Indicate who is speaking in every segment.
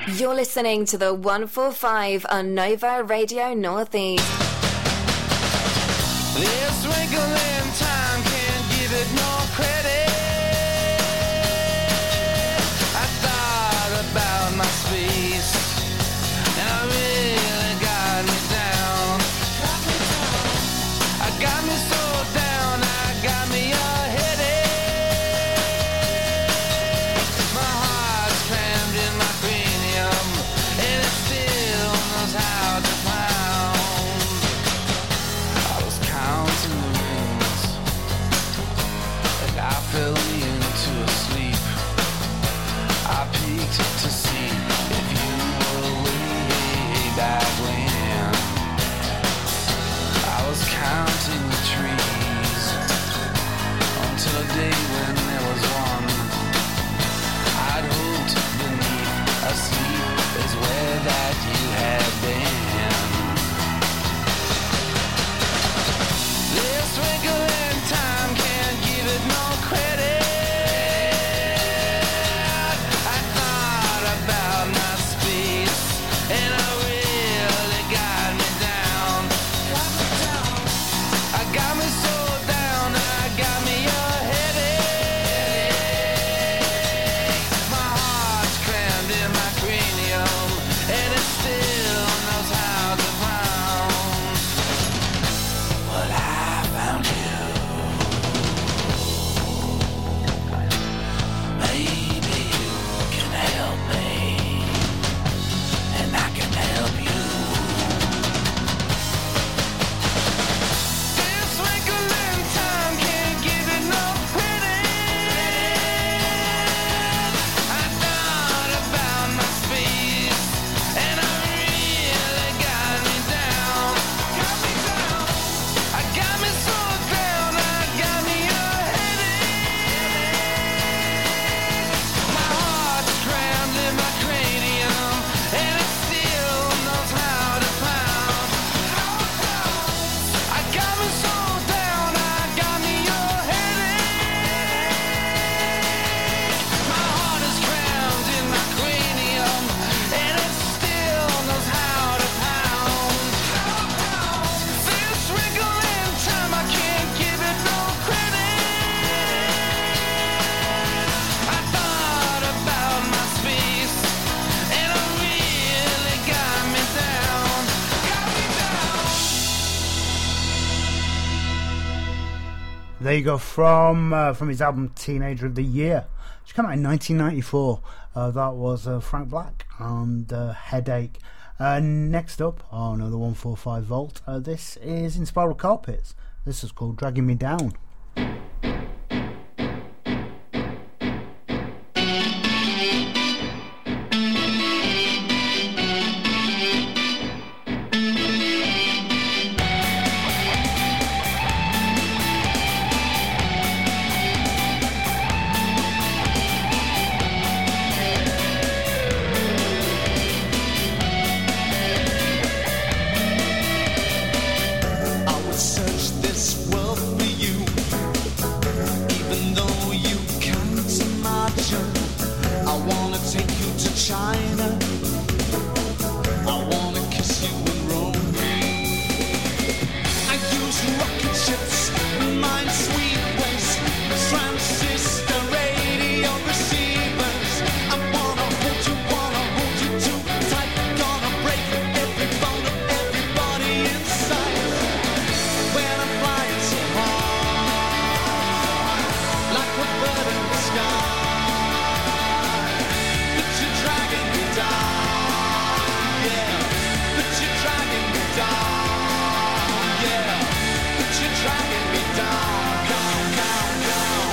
Speaker 1: You're listening to the 145 on Nova Radio Northeast.
Speaker 2: This wrinkle in time can't give it no credit. I thought about my space, and I really got me down. I got me so down, I got me a headache. My heart's crammed in my cranium, and it still knows how to pound. I was counting the rings, and I fell into a sleep. I peeked to see if you were way back when. I was counting the trees until a day when there was one. I'd hoped beneath a sleep is where that you had been. This wrinkle in time can't give it no credit. I thought about my space, and I really got me down. I got me so down, I got me a headache. My heart's crammed in my cranium, and it still knows how to pound. Well, I found you. Maybe you can help me, and I can help you. This wrinkle in time can't give it no credit. I thought about my space, and I really got me down. I got me so down, I got me a headache. My heart's crammed in my cranium, and it still knows how to pound. I got me so down, I got me a headache. My heart is crammed in my cranium, and it still knows how to pound. This wrinkle in time, I can't give it no credit. I thought about my space, and it really got me down.
Speaker 3: There you go, from his album Teenager of the Year, which came out in 1994. That was Frank Black and Headache. Next up on the 145 Volt, this is Inspiral Carpets. This is called Dragging Me Down.
Speaker 4: I would search this world for you, even though you can't imagine. I wanna take you to China. I wanna kiss you in Rome. I use rocket ships, mine sweet waste, transistor radio receivers. I wanna hold you too tight. Gonna break every bone of everybody inside. When I'm flying so high, like a bird in the sky, but you're dragging me down, yeah. But you're dragging me down, yeah. But you're dragging me down, down, down, down.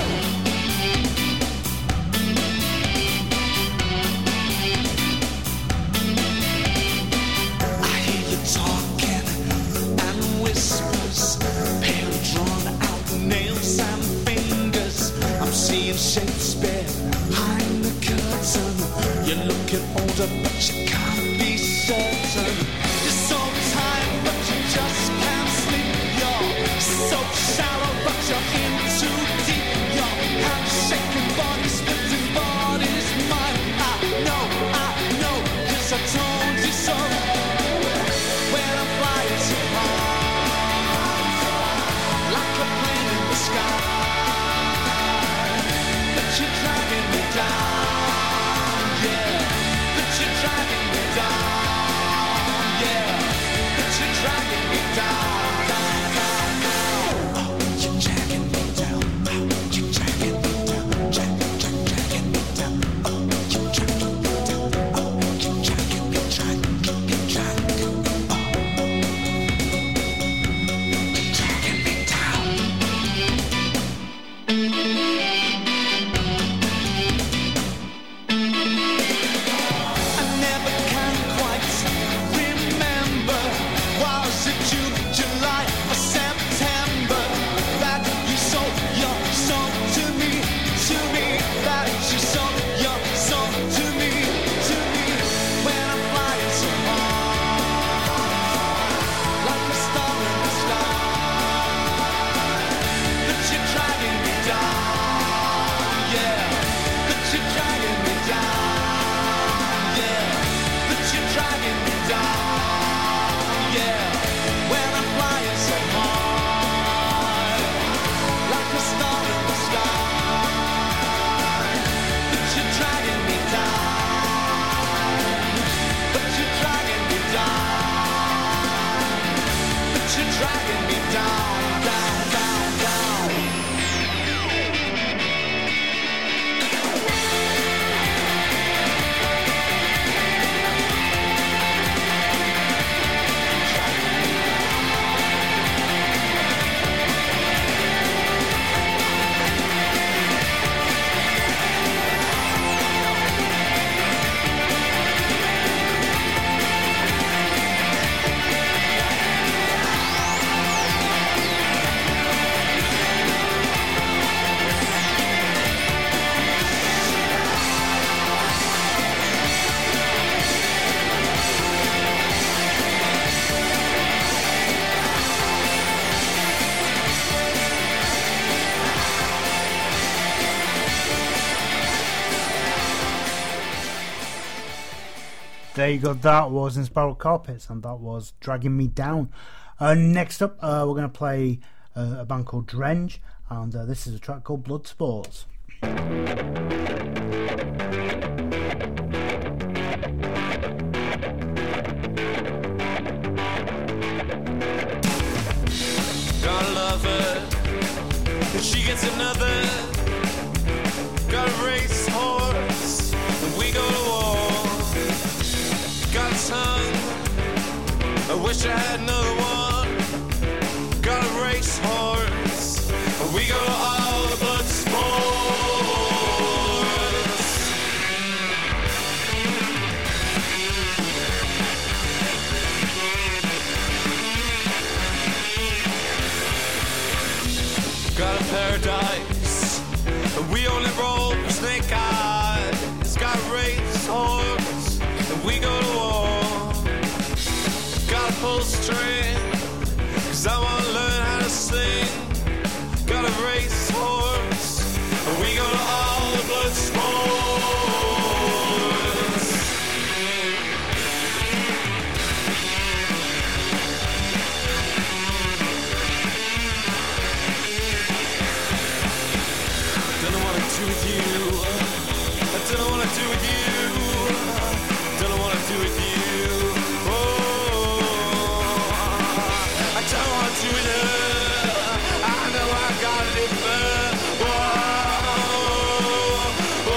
Speaker 4: I hear you talking and whispers, pale drawn out nails and fingers. I'm seeing Shakespeare behind the curtain. You're looking older, but you can't be certain. You're so tired, but you just can't sleep. You're so shallow, but you're in too deep. Your hands shaking, bodies splitting, bodies mine. I know
Speaker 3: There you go. That was Inspiral Carpets, and that was Dragging Me Down. Next up, we're going to play a band called Drenge, and this is a track called Blood Sports.
Speaker 2: Gotta love her, she gets another. Got a race horse, and we go to war. Got a tongue, I wish I had another one. Got a race horse, and we go to all the blood sports. Got a paradise, and we only roll for snake eyes. Got a race horse, and we go to war. Got a pull string, 'cause I wanna learn how to sing. Got a race horse, and we go to all the blood sports. Do with you. I don't wanna do with you. Don't wanna do with you. Oh, I don't wanna do with her. I know I gotta live her. Oh,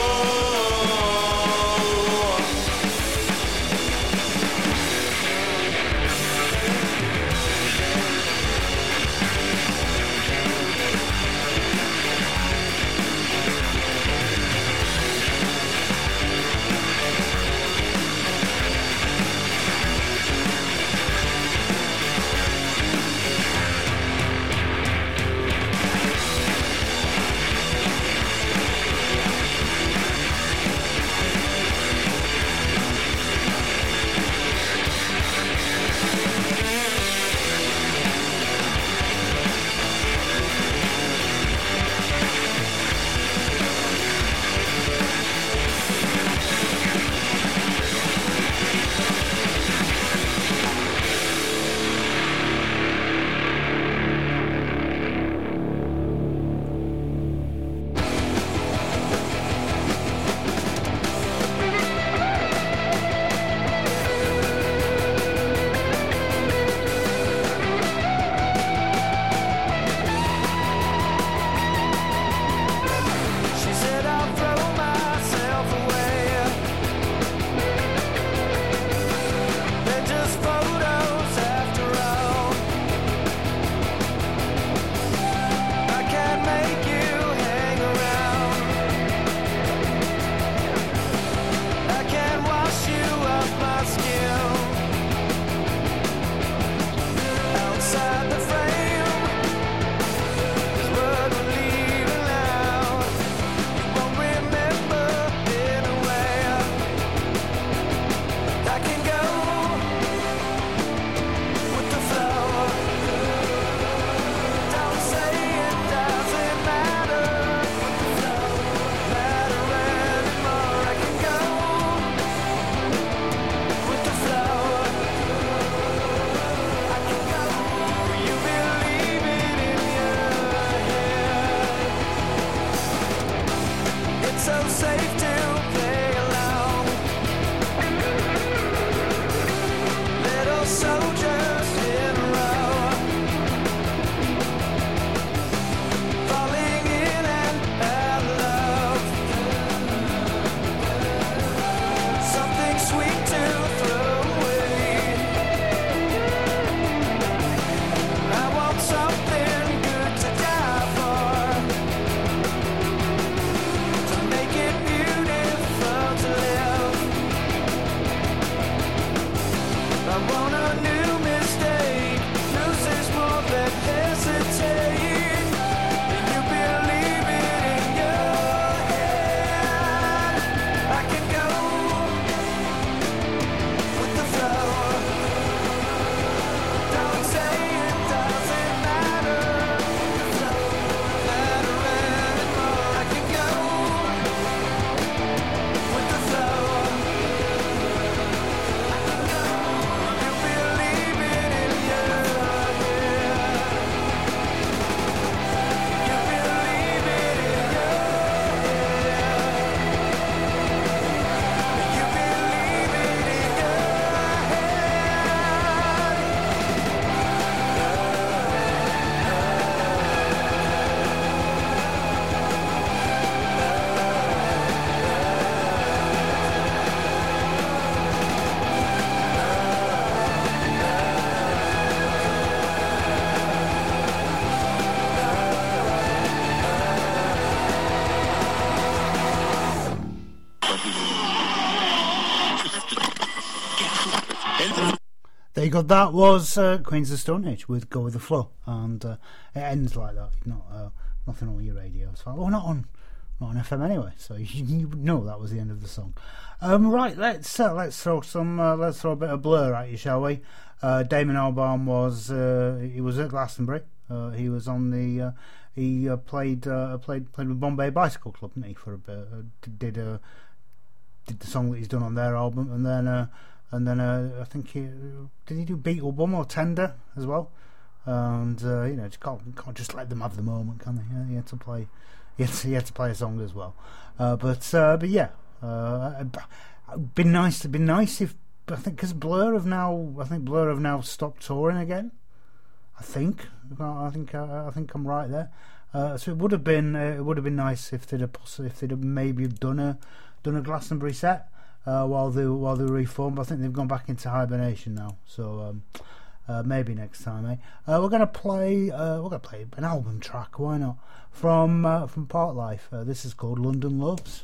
Speaker 3: There you go. That was Queens of the Stone Age with "Go with the Flow," and it ends like that. Not nothing on your radio. So, not on FM anyway. So you know that was the end of the song. Right, let's throw a bit of Blur at you, shall we? Damon Albarn was at Glastonbury. He was on the he played with Bombay Bicycle Club, didn't he, for a bit? Did the song that he's done on their album, and then I think did he do Beetlebum or Tender as well? And just can't just let them have the moment, can they? He had to play. He had to play a song as well. But yeah, it'd been nice if I think because Blur have now stopped touring again. I think I'm right there. So it would have been nice if they'd have maybe done a Glastonbury set while they reformed. I think they've gone back into hibernation now. So maybe next time, eh? We're gonna play an album track. Why not? From Part Life. This is called London Loves.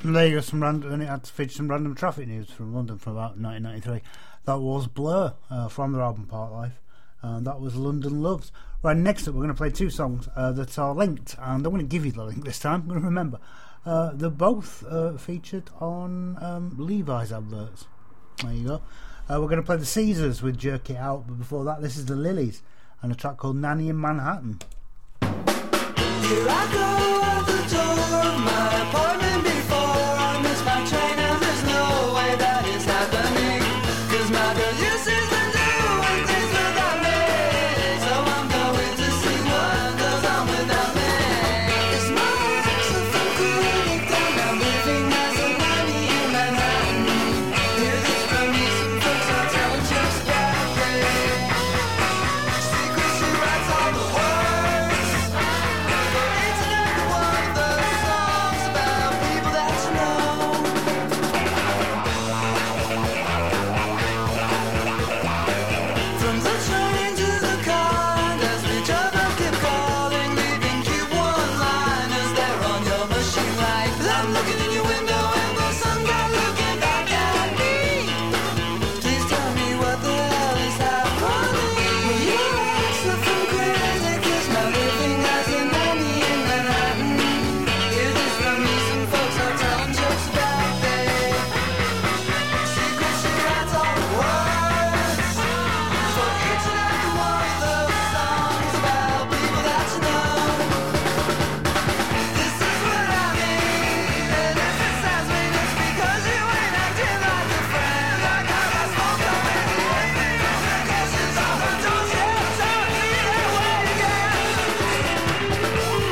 Speaker 3: There you go, some random, and it had to feature some random traffic news from London from about 1993. That was Blur from their album Part Life, and that was London Loves. Right, next up we're going to play two songs that are linked, and I'm going to give you the link this time. I'm going to remember. They're both featured on Levi's adverts. There you go. We're going to play the Caesars with Jerk It Out, but before that, this is the Lilies and a track called Nanny in Manhattan.
Speaker 4: Here I go out the door of my apartment before I miss my train, and there's no way that is happening, 'cause my girl uses to doing things without me, so I'm going to see what goes on without me. It's my ex from cooling down, I'm living as a nanny in Manhattan. Hear this from me, some folks are telling jokes about me. Secret, she writes all the words. It's another one of those songs about people that you know. From the train to the car, and as we drove up, kept calling, leaving cute one-liners there on your machine light. I'm looking in your window and there's some guy looking back at me. Please tell me what the hell is happening. Well, you're from crazy, 'cause now living as a nanny in Manhattan. Hear this from me, some folks are telling jokes about me. Secret, she writes all the words for each and every one of those songs about people that you know. This is what I mean, and if it sounds mean, it's because you ain't acting like a friend. I got my smoke up in the evening, and questions on the doors, yeah, tell me that way again.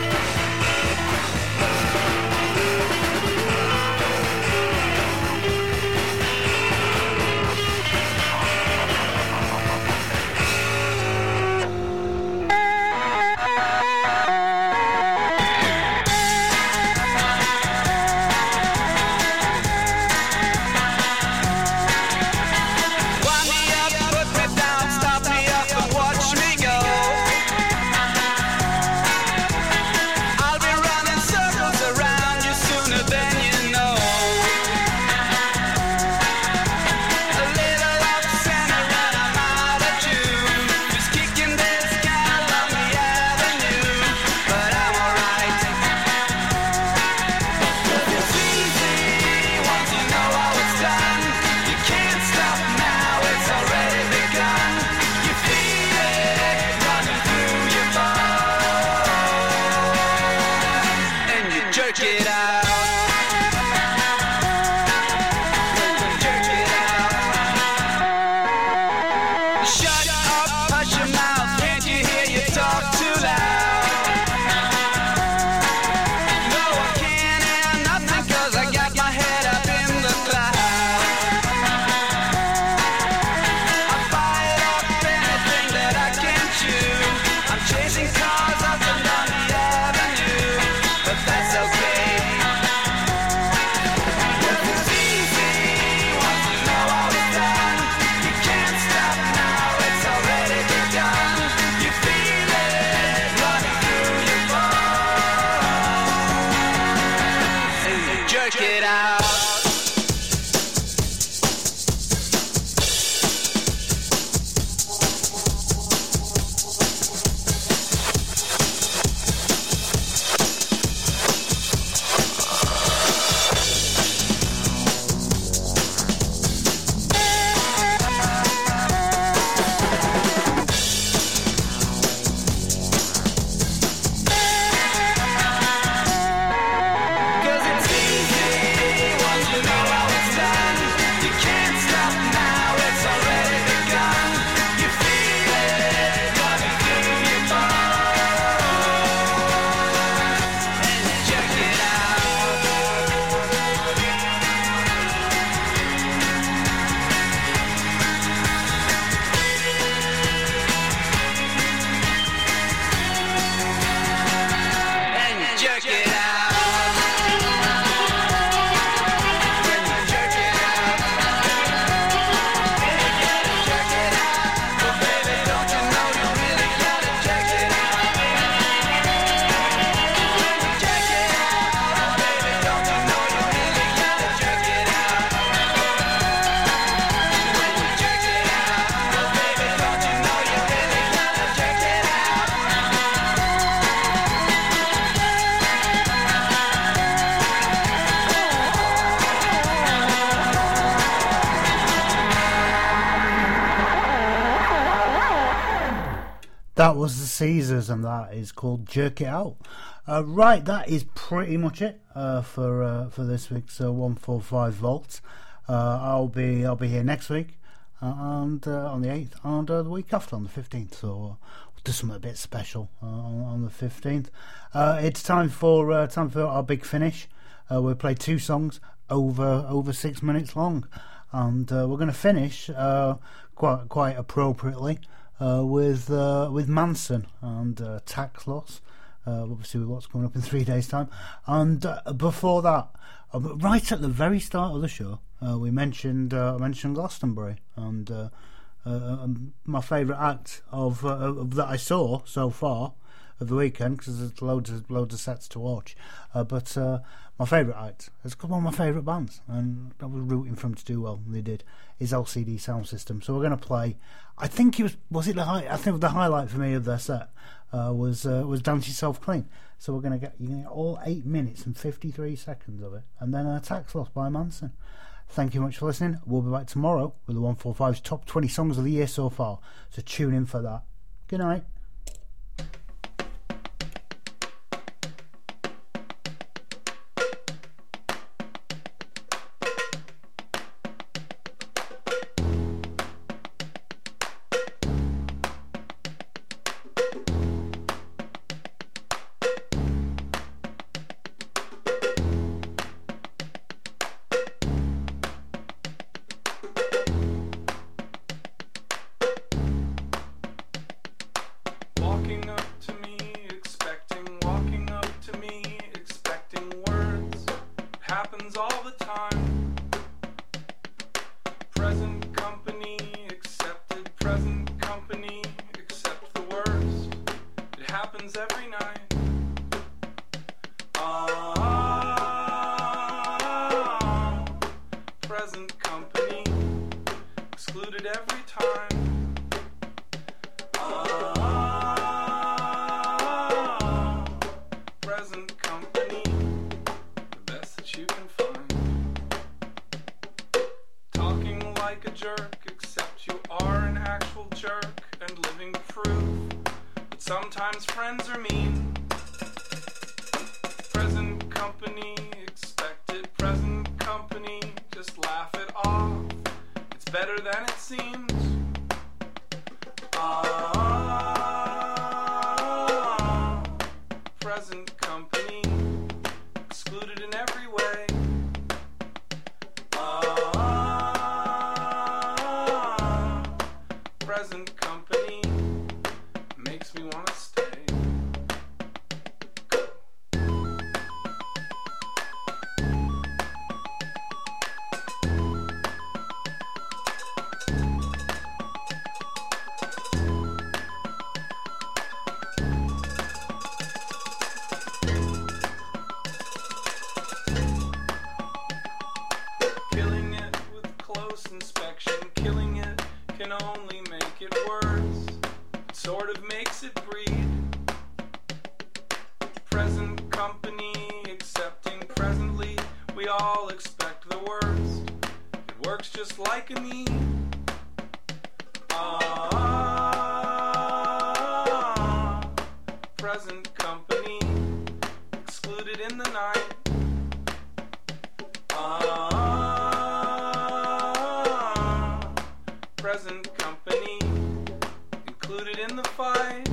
Speaker 4: Wind me up, put me down, stop me up and watch me go. I'll be running circles around you sooner than you know. A little off center and I'm out of tune, just kicking this can along the avenue, but I'm alright. It's easy once you know how it's done. You can't stop now, it's already begun. You feel it running through your bones, and you jerk it out. Jerk it out. Shut up, hush your mouth, can't you hear you talk too loud? No, I can't hear nothing 'cause I got my head up in the clouds. I bite off anything that I can chew. I'm chasing cars up and down the avenue, but that's okay. It's easy once you know how it's done. You can't stop now, it's
Speaker 3: That was the Caesars, and that is called Jerk It Out. Right, that is pretty much it for this week's 145 Volts. I'll be here next week, and on the 8th, and the week after on the 15th. So we'll do something a bit special on the 15th. It's time for our big finish. We'll play 2 songs over 6 minutes long, and we're going to finish quite appropriately. With Manson and Tax Loss, obviously with what's coming up in 3 days' time. And before that, right at the very start of the show, we mentioned Glastonbury, and my favourite act of that I saw so far of the weekend, because there's loads of sets to watch. But my favourite act, it's one of my favourite bands, and I was rooting for them to do well, and they did, is LCD Sound System. So we're going to play, I think it was the highlight for me of their set was Dance Yourself Clean. So you're going to get all 8 minutes and 53 seconds of it, and then Tax Loss by Manson. Thank you much for listening. We'll be back tomorrow with the 145's top 20 songs of the year so far, so tune in for that. Good night.
Speaker 5: Sometimes friends are mean. Present company, expect it. Present company, just laugh it off. It's better than it seems. Present company, excluded in every way. Present company makes me want to stay. Killing it with close inspection, killing it can only make it worse. It sort of makes it breed. Present company accepting presently, we all expect the worst. It works just like a need. Present company excluded in the night. Present company included in the fight.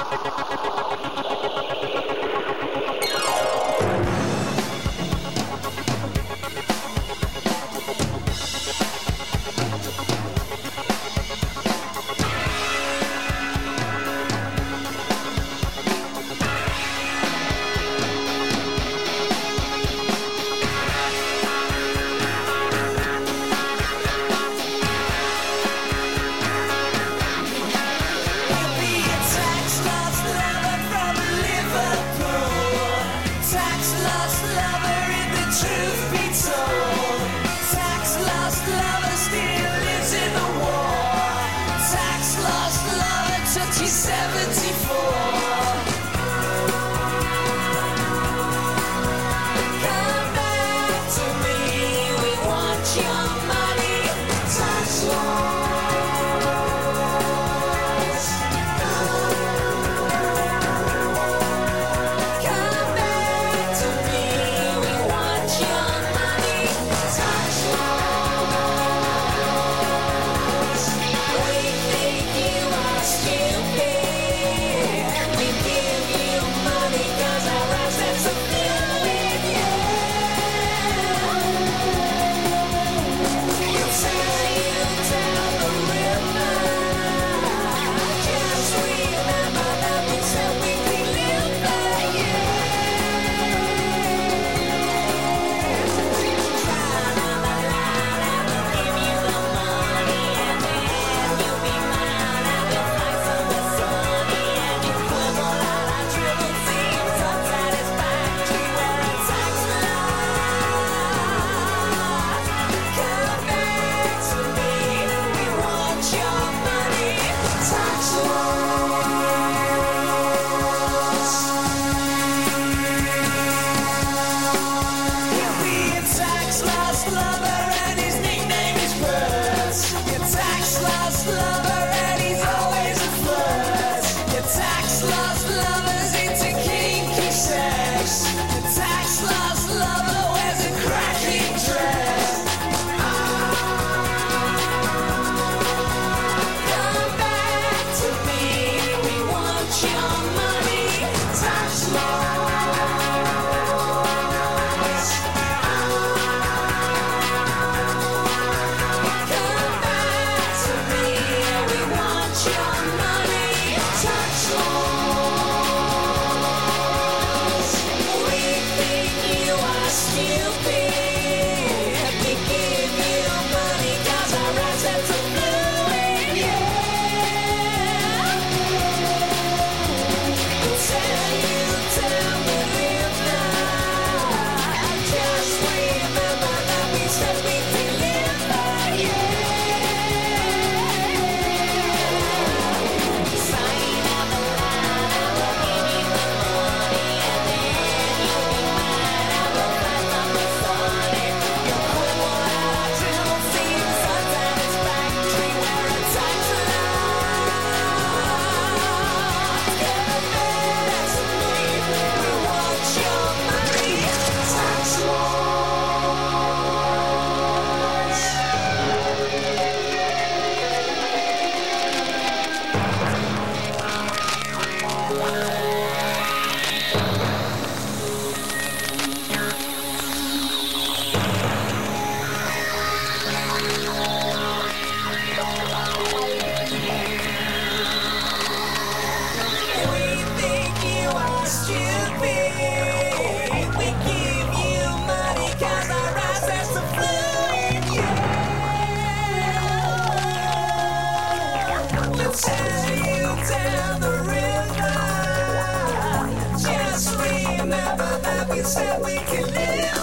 Speaker 6: Said we can live.